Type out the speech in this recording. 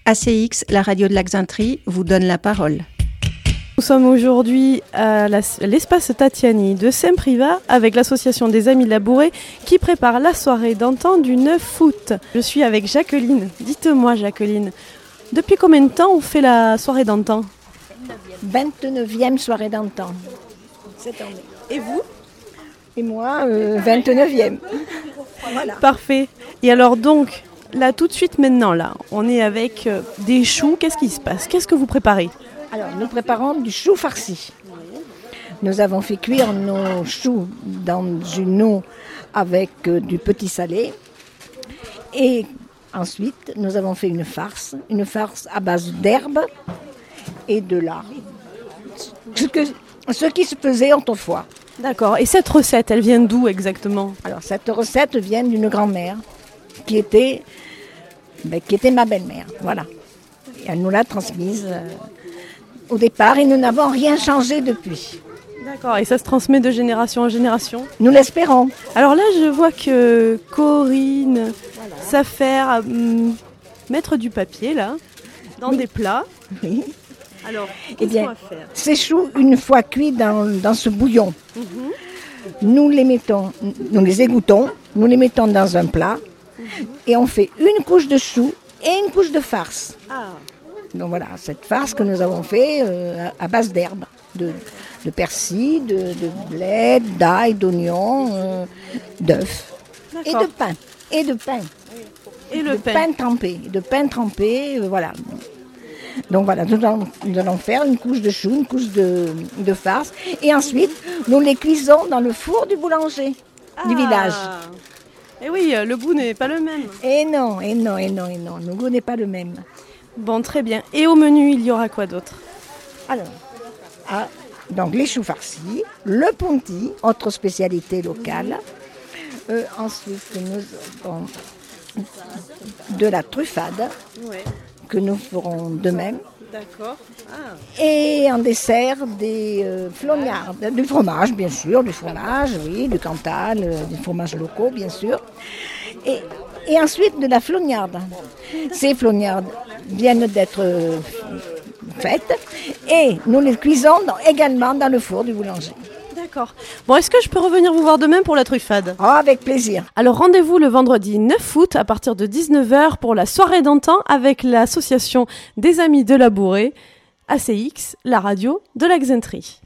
ACX, la radio de l'Axentrie, vous donne la parole. Nous sommes aujourd'hui à l'espace Tatiani de Saint-Privat avec l'association des Amis de la Bourrée qui prépare la soirée d'antan du 9 août. Je suis avec Jacqueline. Dites-moi Jacqueline, depuis combien de temps on fait la soirée d'antan ? 29e soirée d'antan cette année. Et vous ? Et moi, 29e. Voilà. Parfait. Et alors donc, là tout de suite maintenant, là, on est avec des choux. Qu'est-ce qui se passe ? Qu'est-ce que vous préparez ? Alors, nous préparons du chou farci. Nous avons fait cuire nos choux dans une eau avec du petit salé. Et ensuite, nous avons fait une farce à base d'herbes et de lard. Ce qui se faisait autrefois. D'accord. Et cette recette, elle vient d'où exactement ? Alors, cette recette vient d'une grand-mère qui était ma belle-mère. Voilà. Et elle nous l'a transmise au départ et nous n'avons rien changé depuis. D'accord. Et ça se transmet de génération en génération ? Nous l'espérons. Alors là, je vois que Corinne s'affaire à mettre du papier, là, dans des plats. Oui. Alors, qu'est-ce qu'on va faire ? Ces choux, une fois cuits dans ce bouillon, nous les égouttons, nous les mettons dans un plat et on fait une couche de choux et une couche de farce. Ah. Donc voilà, cette farce que nous avons fait à base d'herbes, de persil, de blé, d'ail, d'oignons, d'œufs et de pain. Et de pain trempé, voilà. Donc voilà, nous allons faire une couche de choux, une couche de farce. Et ensuite, nous les cuisons dans le four du boulanger du village. Et oui, le goût n'est pas le même. Et non, le goût n'est pas le même. Bon, très bien. Et au menu, il y aura quoi d'autre ? Alors, donc les choux farcis, le ponty, autre spécialité locale. Ensuite, nous avons de la truffade. Ouais. Que nous ferons de même. D'accord. Ah. Et en dessert, des flognards, du fromage, bien sûr, du fromage, oui, du Cantal, des fromages locaux, bien sûr. Et ensuite, de la flognarde. Ces flognardes viennent d'être faites et nous les cuisons également dans le four du boulanger. D'accord. Bon, est-ce que je peux revenir vous voir demain pour la truffade ? Oh, avec plaisir. Alors, rendez-vous le vendredi 9 août à partir de 19h pour la soirée d'antan avec l'association des Amis de la Bourrée, ACX, la radio de l'Axentrie.